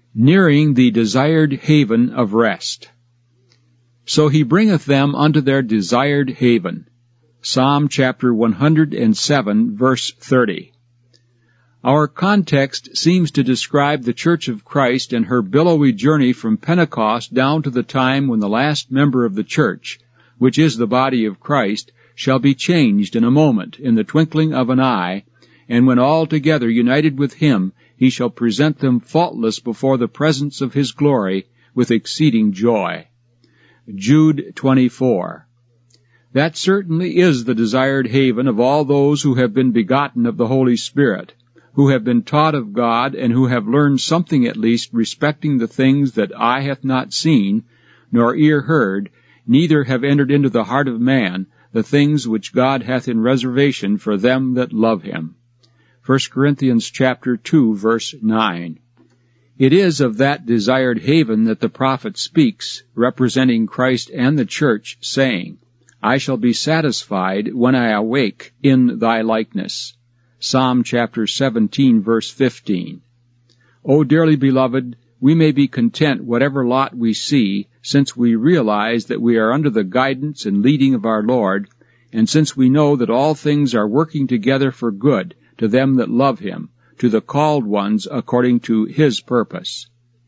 nearing the desired haven of rest. So he bringeth them unto their desired haven. Psalm chapter 107, verse 30. Our context seems to describe the Church of Christ and her billowy journey from Pentecost down to the time when the last member of the church, which is the body of Christ, shall be changed in a moment, in the twinkling of an eye, and when all together united with him, he shall present them faultless before the presence of his glory with exceeding joy. Jude 24. That certainly is the desired haven of all those who have been begotten of the Holy Spirit, who have been taught of God, and who have learned something at least respecting the things that eye hath not seen, nor ear heard, neither have entered into the heart of man, the things which God hath in reservation for them that love him. 1 Corinthians chapter 2, verse 9. It is of that desired haven that the prophet speaks, representing Christ and the church, saying, I shall be satisfied when I awake in thy likeness. Psalm chapter 17, verse 15. O dearly beloved, we may be content whatever lot we see, since we realize that we are under the guidance and leading of our Lord, and since we know that all things are working together for good to them that love him, to the called ones according to his purpose.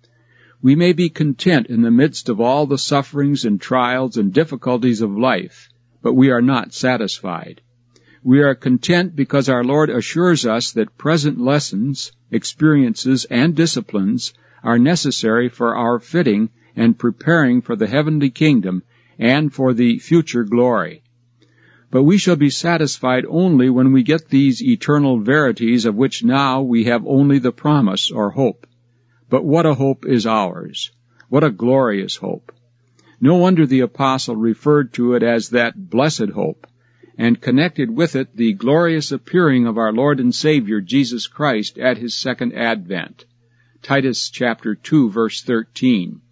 We may be content in the midst of all the sufferings and trials and difficulties of life, but we are not satisfied. We are content because our Lord assures us that present lessons, experiences, and disciplines are necessary for our fitting and preparing for the heavenly kingdom and for the future glory. But we shall be satisfied only when we get these eternal verities of which now we have only the promise or hope. But what a hope is ours! What a glorious hope! No wonder the apostle referred to it as that blessed hope, and connected with it the glorious appearing of our Lord and Savior Jesus Christ at his second advent. Titus chapter 2, verse 13.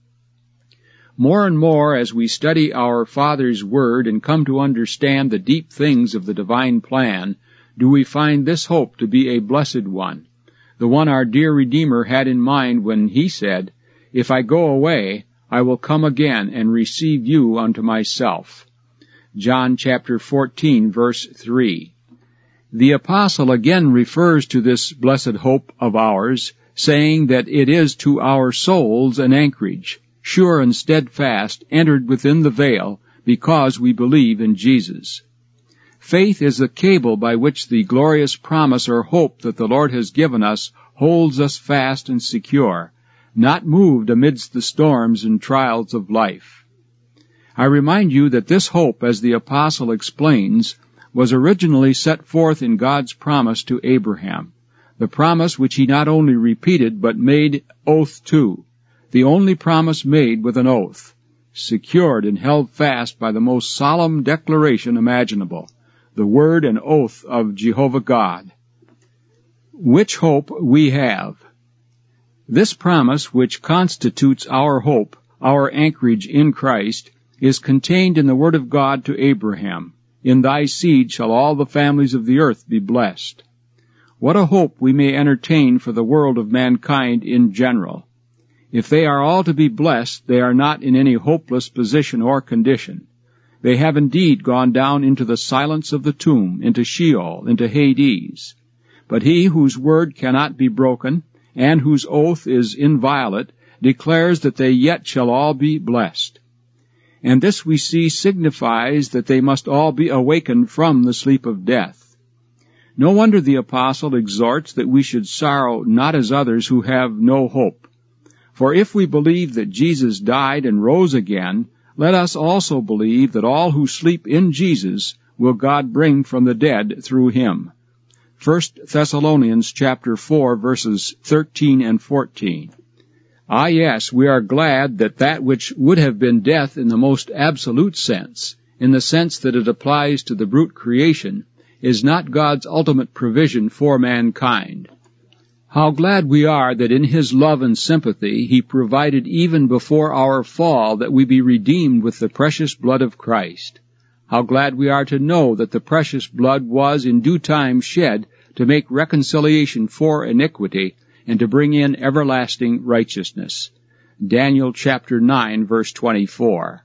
More and more as we study our Father's Word and come to understand the deep things of the divine plan, do we find this hope to be a blessed one, the one our dear Redeemer had in mind when he said, If I go away, I will come again and receive you unto myself. John chapter 14, verse 3. The apostle again refers to this blessed hope of ours, saying that it is to our souls an anchorage, sure and steadfast, entered within the veil, because we believe in Jesus. Faith is the cable by which the glorious promise or hope that the Lord has given us holds us fast and secure, not moved amidst the storms and trials of life. I remind you that this hope, as the apostle explains, was originally set forth in God's promise to Abraham, the promise which he not only repeated but made oath to, the only promise made with an oath, secured and held fast by the most solemn declaration imaginable, the word and oath of Jehovah God. Which hope we have. This promise, which constitutes our hope, our anchorage in Christ, is contained in the word of God to Abraham. In thy seed shall all the families of the earth be blessed. What a hope we may entertain for the world of mankind in general. If they are all to be blessed, they are not in any hopeless position or condition. They have indeed gone down into the silence of the tomb, into Sheol, into Hades. But he whose word cannot be broken, and whose oath is inviolate, declares that they yet shall all be blessed. And this we see signifies that they must all be awakened from the sleep of death. No wonder the apostle exhorts that we should sorrow not as others who have no hope. For if we believe that Jesus died and rose again, let us also believe that all who sleep in Jesus will God bring from the dead through him. 1 Thessalonians chapter 4, verses 13 and 14. Ah, yes, we are glad that which would have been death in the most absolute sense, in the sense that it applies to the brute creation, is not God's ultimate provision for mankind. How glad we are that in his love and sympathy he provided even before our fall that we be redeemed with the precious blood of Christ. How glad we are to know that the precious blood was in due time shed to make reconciliation for iniquity, and to bring in everlasting righteousness. Daniel chapter 9, verse 24.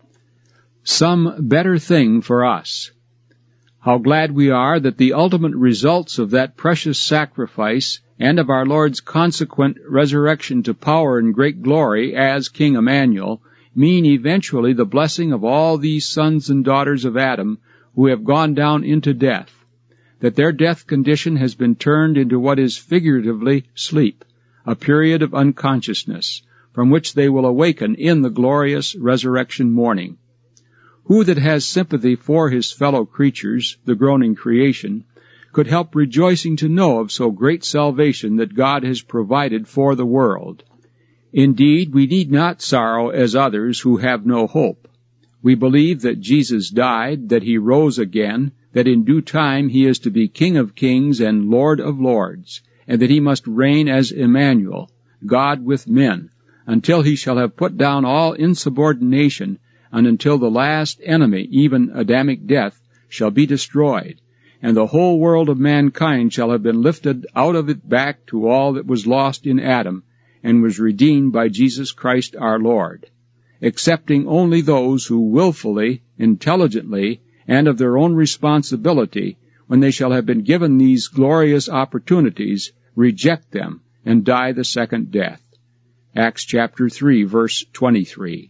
Some better thing for us. How glad we are that the ultimate results of that precious sacrifice and of our Lord's consequent resurrection to power and great glory as King Emmanuel mean eventually the blessing of all these sons and daughters of Adam who have gone down into death, that their death condition has been turned into what is figuratively sleep, a period of unconsciousness, from which they will awaken in the glorious resurrection morning. Who that has sympathy for his fellow creatures, the groaning creation, could help rejoicing to know of so great salvation that God has provided for the world? Indeed, we need not sorrow as others who have no hope. We believe that Jesus died, that he rose again, that in due time he is to be King of kings and Lord of lords, and that he must reign as Emmanuel, God with men, until he shall have put down all insubordination, and until the last enemy, even Adamic death, shall be destroyed, and the whole world of mankind shall have been lifted out of it back to all that was lost in Adam, and was redeemed by Jesus Christ our Lord, excepting only those who willfully, intelligently, and of their own responsibility, when they shall have been given these glorious opportunities, reject them and die the second death. Acts chapter 3, verse 23.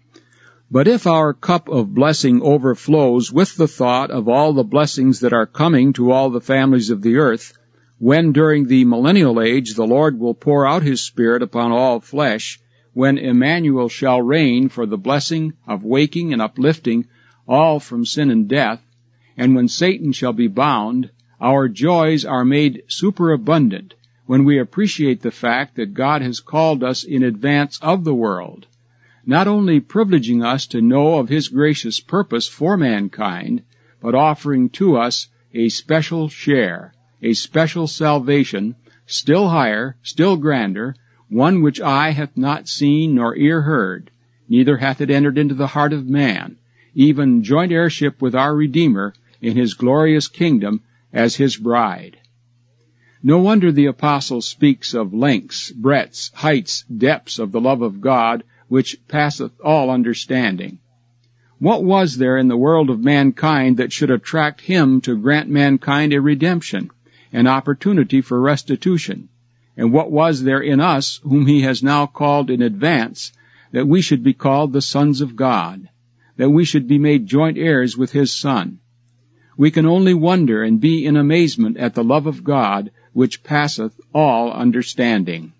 But if our cup of blessing overflows with the thought of all the blessings that are coming to all the families of the earth, when during the millennial age the Lord will pour out his Spirit upon all flesh, when Emmanuel shall reign for the blessing of waking and uplifting all from sin and death, and when Satan shall be bound, our joys are made superabundant when we appreciate the fact that God has called us in advance of the world, not only privileging us to know of his gracious purpose for mankind, but offering to us a special share, a special salvation, still higher, still grander, one which eye hath not seen nor ear heard, neither hath it entered into the heart of man, even joint heirship with our Redeemer in his glorious kingdom as his bride. No wonder the apostle speaks of lengths, breadths, heights, depths of the love of God, which passeth all understanding. What was there in the world of mankind that should attract him to grant mankind a redemption, an opportunity for restitution? And what was there in us, whom he has now called in advance, that we should be called the sons of God, that we should be made joint heirs with his Son? We can only wonder and be in amazement at the love of God, which passeth all understanding.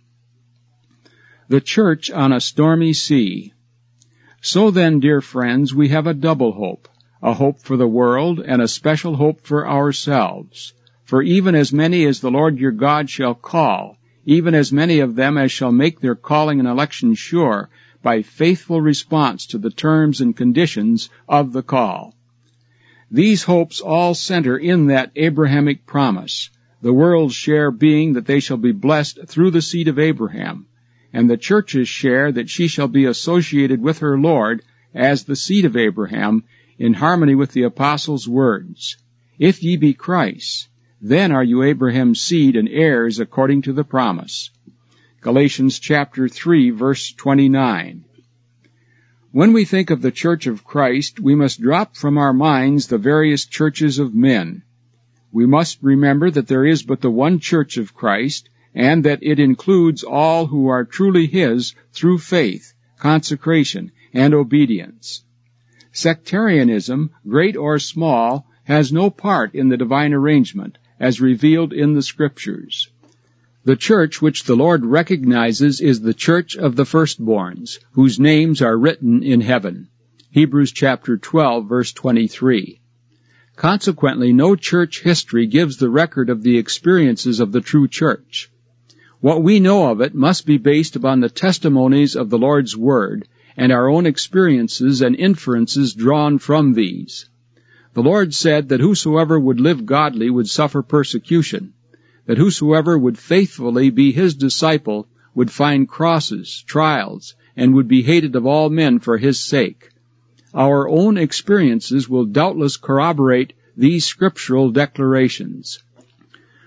The church on a stormy sea. So then, dear friends, we have a double hope, a hope for the world and a special hope for ourselves. For even as many as the Lord your God shall call, even as many of them as shall make their calling and election sure by faithful response to the terms and conditions of the call. These hopes all center in that Abrahamic promise, the world's share being that they shall be blessed through the seed of Abraham, and the church's share that she shall be associated with her Lord as the seed of Abraham, in harmony with the apostles' words, If ye be Christ, then are you Abraham's seed and heirs according to the promise. Galatians chapter 3, verse 29. When we think of the Church of Christ, we must drop from our minds the various churches of men. We must remember that there is but the one Church of Christ, and that it includes all who are truly his through faith, consecration, and obedience. Sectarianism, great or small, has no part in the divine arrangement, as revealed in the Scriptures. The church which the Lord recognizes is the church of the firstborns, whose names are written in heaven. Hebrews chapter 12, verse 23. Consequently, no church history gives the record of the experiences of the true church. What we know of it must be based upon the testimonies of the Lord's Word and our own experiences and inferences drawn from these. The Lord said that whosoever would live godly would suffer persecution, that whosoever would faithfully be his disciple would find crosses, trials, and would be hated of all men for his sake. Our own experiences will doubtless corroborate these scriptural declarations.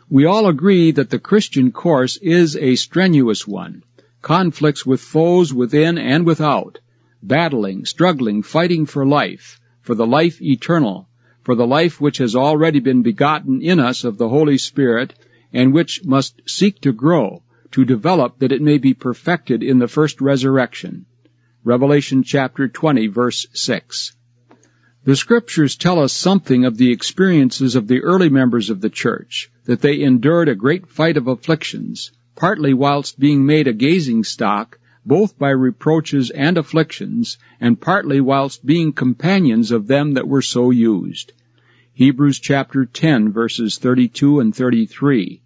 We all agree that the Christian course is a strenuous one, conflicts with foes within and without, battling, struggling, fighting for the life eternal, for the life which has already been begotten in us of the Holy Spirit, and which must seek to grow, to develop, that it may be perfected in the first resurrection. Revelation chapter 20, verse 6. The Scriptures tell us something of the experiences of the early members of the church, that they endured a great fight of afflictions, partly whilst being made a gazing stock, both by reproaches and afflictions, and partly whilst being companions of them that were so used. Hebrews chapter 10, verses 32 and 33.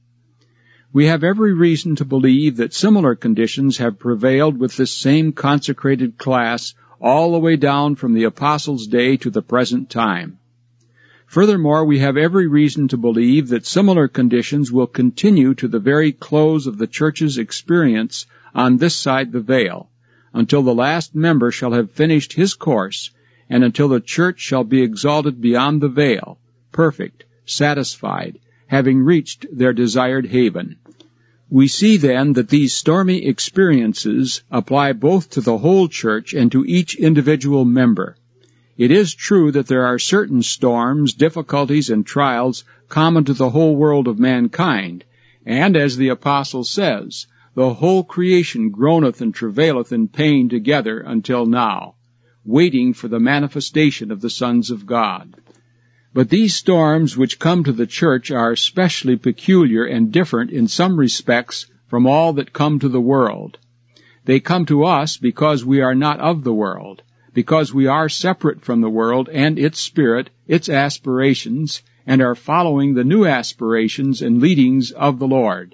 We have every reason to believe that similar conditions have prevailed with this same consecrated class all the way down from the apostles' day to the present time. Furthermore, we have every reason to believe that similar conditions will continue to the very close of the church's experience on this side the veil, until the last member shall have finished his course, and until the church shall be exalted beyond the veil, perfect, satisfied, having reached their desired haven. We see then that these stormy experiences apply both to the whole church and to each individual member. It is true that there are certain storms, difficulties, and trials common to the whole world of mankind, and as the apostle says, the whole creation groaneth and travaileth in pain together until now, waiting for the manifestation of the sons of God. But these storms which come to the church are especially peculiar and different in some respects from all that come to the world. They come to us because we are not of the world, because we are separate from the world and its spirit, its aspirations, and are following the new aspirations and leadings of the Lord.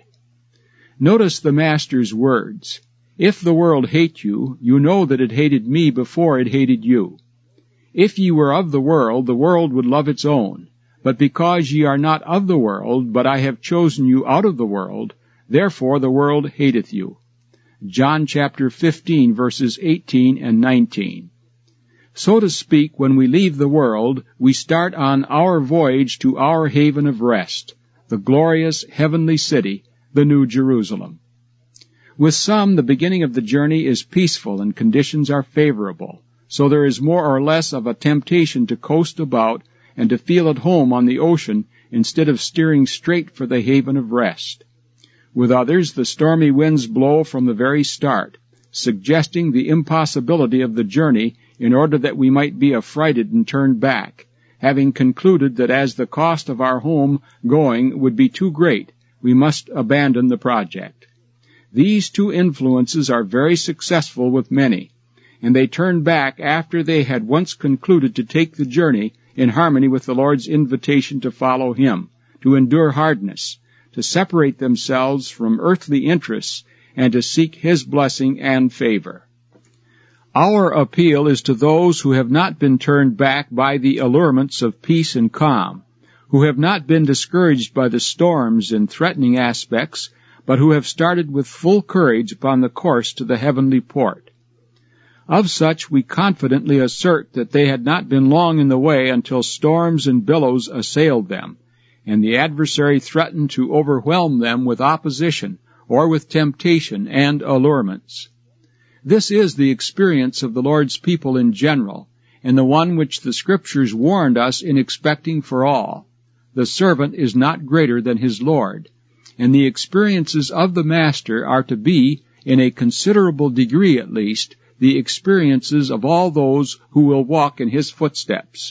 Notice the Master's words. If the world hate you, you know that it hated me before it hated you. If ye were of the world would love its own. But because ye are not of the world, but I have chosen you out of the world, therefore the world hateth you. John chapter 15, verses 18 and 19. So to speak, when we leave the world, we start on our voyage to our haven of rest, the glorious heavenly city, the New Jerusalem. With some, the beginning of the journey is peaceful and conditions are favorable, so there is more or less of a temptation to coast about and to feel at home on the ocean instead of steering straight for the haven of rest. With others, the stormy winds blow from the very start, suggesting the impossibility of the journey in order that we might be affrighted and turn back, having concluded that as the cost of our home going would be too great, we must abandon the project. These two influences are very successful with many, and they turn back after they had once concluded to take the journey in harmony with the Lord's invitation to follow Him, to endure hardness, to separate themselves from earthly interests, and to seek His blessing and favor. Our appeal is to those who have not been turned back by the allurements of peace and calm, who have not been discouraged by the storms and threatening aspects, but who have started with full courage upon the course to the heavenly port. Of such we confidently assert that they had not been long in the way until storms and billows assailed them, and the adversary threatened to overwhelm them with opposition or with temptation and allurements. This is the experience of the Lord's people in general, and the one which the Scriptures warned us in expecting for all. The servant is not greater than his Lord, and the experiences of the Master are to be, in a considerable degree at least, the experiences of all those who will walk in His footsteps.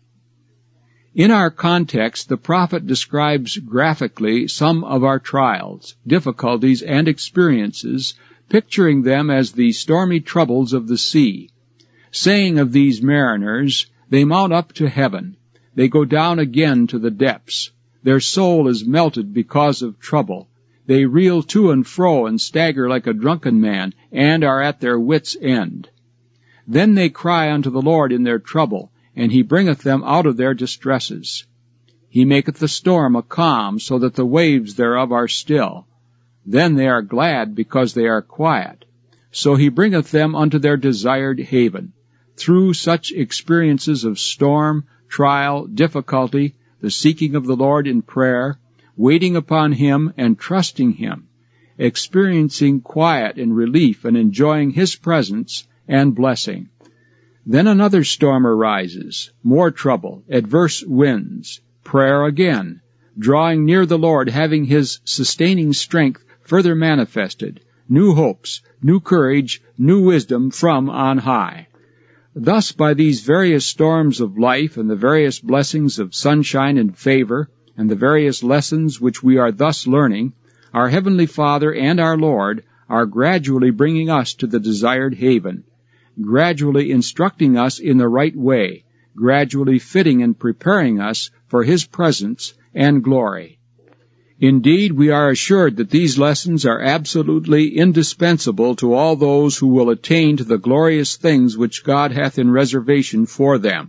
In our context, the prophet describes graphically some of our trials, difficulties, and experiences, picturing them as the stormy troubles of the sea, saying of these mariners, they mount up to heaven, they go down again to the depths, their soul is melted because of trouble, they reel to and fro and stagger like a drunken man, and are at their wits' end. Then they cry unto the Lord in their trouble, and He bringeth them out of their distresses. He maketh the storm a calm, so that the waves thereof are still. Then they are glad because they are quiet. So He bringeth them unto their desired haven. Through such experiences of storm, trial, difficulty, the seeking of the Lord in prayer, waiting upon Him and trusting Him, experiencing quiet and relief and enjoying His presence and blessing. Then another storm arises, more trouble, adverse winds, prayer again, drawing near the Lord, having His sustaining strength further manifested, new hopes, new courage, new wisdom from on high. Thus, by these various storms of life and the various blessings of sunshine and favor and the various lessons which we are thus learning, our Heavenly Father and our Lord are gradually bringing us to the desired haven, gradually instructing us in the right way, gradually fitting and preparing us for His presence and glory. Indeed, we are assured that these lessons are absolutely indispensable to all those who will attain to the glorious things which God hath in reservation for them.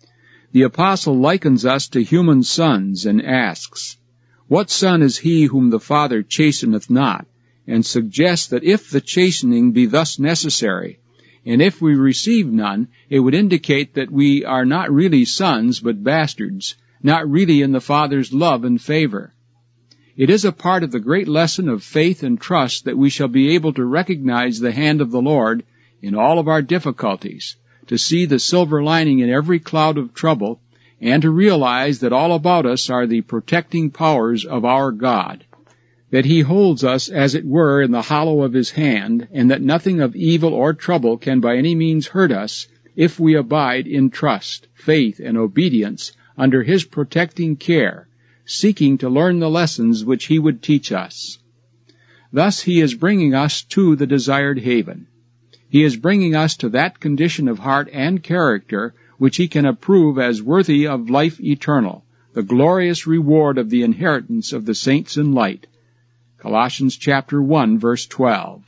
The Apostle likens us to human sons and asks, "What son is he whom the Father chasteneth not?" and suggests that if the chastening be thus necessary, and if we receive none, it would indicate that we are not really sons but bastards, not really in the Father's love and favor. It is a part of the great lesson of faith and trust that we shall be able to recognize the hand of the Lord in all of our difficulties, to see the silver lining in every cloud of trouble, and to realize that all about us are the protecting powers of our God, that He holds us, as it were, in the hollow of His hand, and that nothing of evil or trouble can by any means hurt us if we abide in trust, faith, and obedience under His protecting care, seeking to learn the lessons which He would teach us. Thus He is bringing us to the desired haven. He is bringing us to that condition of heart and character which He can approve as worthy of life eternal, the glorious reward of the inheritance of the saints in light. Colossians chapter 1, verse 12.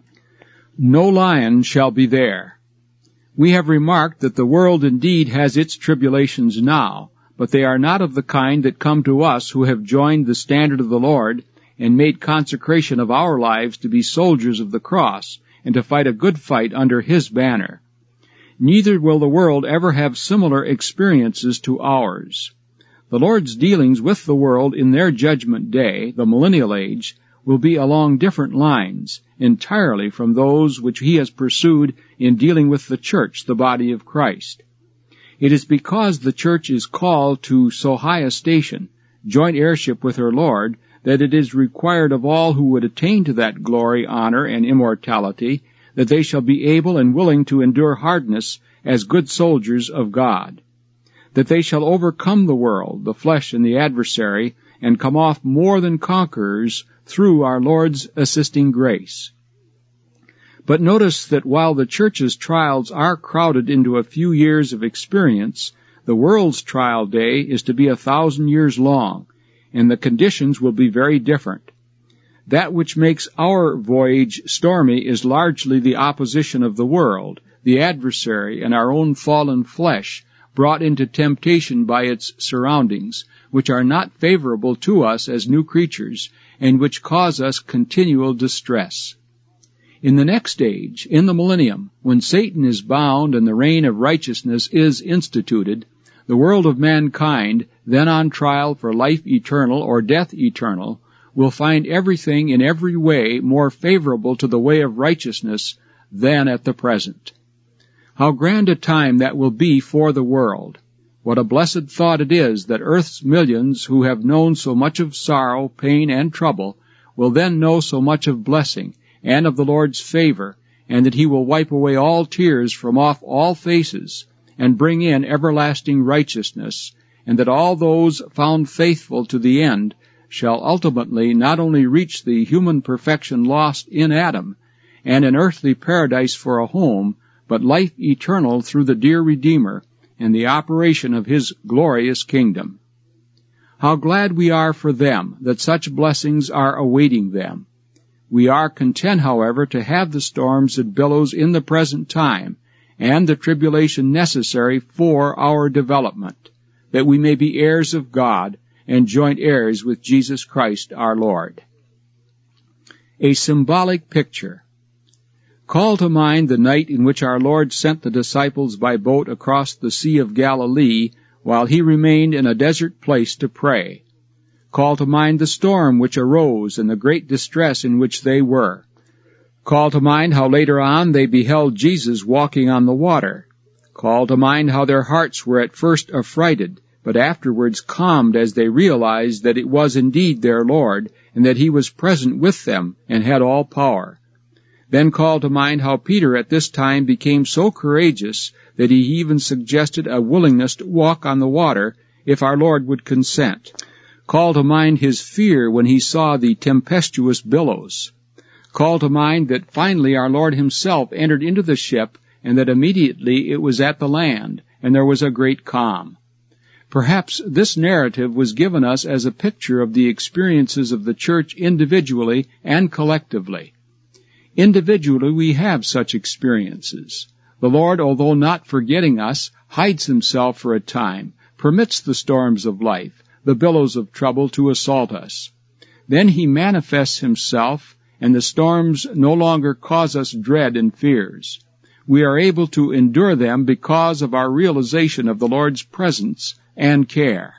No lion shall be there. We have remarked that the world indeed has its tribulations now, but they are not of the kind that come to us who have joined the standard of the Lord and made consecration of our lives to be soldiers of the cross and to fight a good fight under His banner. Neither will the world ever have similar experiences to ours. The Lord's dealings with the world in their judgment day, the millennial age, will be along different lines, entirely from those which He has pursued in dealing with the church, the body of Christ. It is because the church is called to so high a station, joint heirship with her Lord, that it is required of all who would attain to that glory, honor, and immortality, that they shall be able and willing to endure hardness as good soldiers of God, that they shall overcome the world, the flesh, and the adversary, and come off more than conquerors through our Lord's assisting grace. But notice that while the church's trials are crowded into a few years of experience, the world's trial day is to be 1,000 years long, and the conditions will be very different. That which makes our voyage stormy is largely the opposition of the world, the adversary, and our own fallen flesh, brought into temptation by its surroundings, which are not favorable to us as new creatures, and which cause us continual distress. In the next age, in the millennium, when Satan is bound and the reign of righteousness is instituted, the world of mankind, then on trial for life eternal or death eternal, will find everything in every way more favorable to the way of righteousness than at the present. How grand a time that will be for the world! What a blessed thought it is that earth's millions who have known so much of sorrow, pain, and trouble will then know so much of blessing and of the Lord's favor, and that He will wipe away all tears from off all faces and bring in everlasting righteousness, and that all those found faithful to the end shall ultimately not only reach the human perfection lost in Adam, and an earthly paradise for a home, but life eternal through the dear Redeemer and the operation of His glorious kingdom. How glad we are for them that such blessings are awaiting them. We are content, however, to have the storms and billows in the present time, and the tribulation necessary for our development, that we may be heirs of God and joint heirs with Jesus Christ our Lord. A symbolic picture. Call to mind the night in which our Lord sent the disciples by boat across the Sea of Galilee while He remained in a desert place to pray. Call to mind the storm which arose and the great distress in which they were. Call to mind how later on they beheld Jesus walking on the water. Call to mind how their hearts were at first affrighted, but afterwards calmed as they realized that it was indeed their Lord, and that He was present with them and had all power. Then call to mind how Peter at this time became so courageous that he even suggested a willingness to walk on the water if our Lord would consent. Call to mind his fear when he saw the tempestuous billows. Call to mind that finally our Lord Himself entered into the ship, and that immediately it was at the land, and there was a great calm. Perhaps this narrative was given us as a picture of the experiences of the church individually and collectively. Individually we have such experiences. The Lord, although not forgetting us, hides Himself for a time, permits the storms of life, the billows of trouble to assault us. Then He manifests Himself, and the storms no longer cause us dread and fears. We are able to endure them because of our realization of the Lord's presence and care.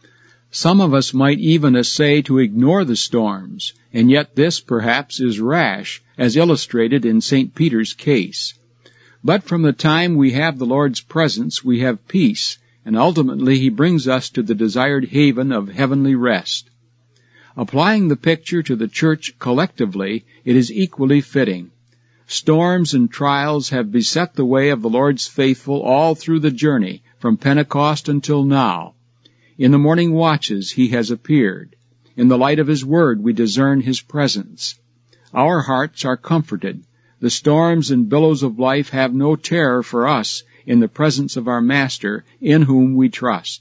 Some of us might even essay to ignore the storms, and yet this, perhaps, is rash, as illustrated in St. Peter's case. But from the time we have the Lord's presence, we have peace, and ultimately He brings us to the desired haven of heavenly rest. Applying the picture to the church collectively, it is equally fitting. Storms and trials have beset the way of the Lord's faithful all through the journey, from Pentecost until now. In the morning watches He has appeared. In the light of His word we discern His presence. Our hearts are comforted. The storms and billows of life have no terror for us in the presence of our Master, in whom we trust.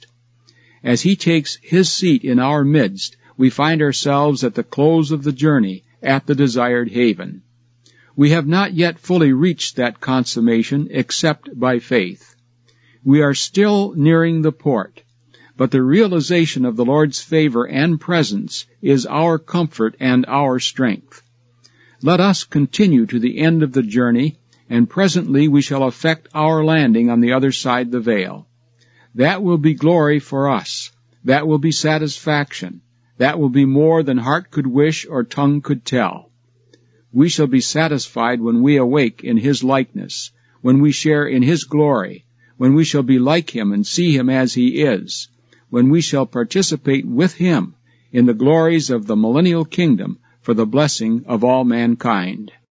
As He takes His seat in our midst, we find ourselves at the close of the journey, at the desired haven. We have not yet fully reached that consummation except by faith. We are still nearing the port, but the realization of the Lord's favor and presence is our comfort and our strength. Let us continue to the end of the journey, and presently we shall effect our landing on the other side the veil. That will be glory for us. That will be satisfaction. That will be more than heart could wish or tongue could tell. We shall be satisfied when we awake in His likeness, when we share in His glory, when we shall be like Him and see Him as He is, when we shall participate with Him in the glories of the millennial kingdom for the blessing of all mankind.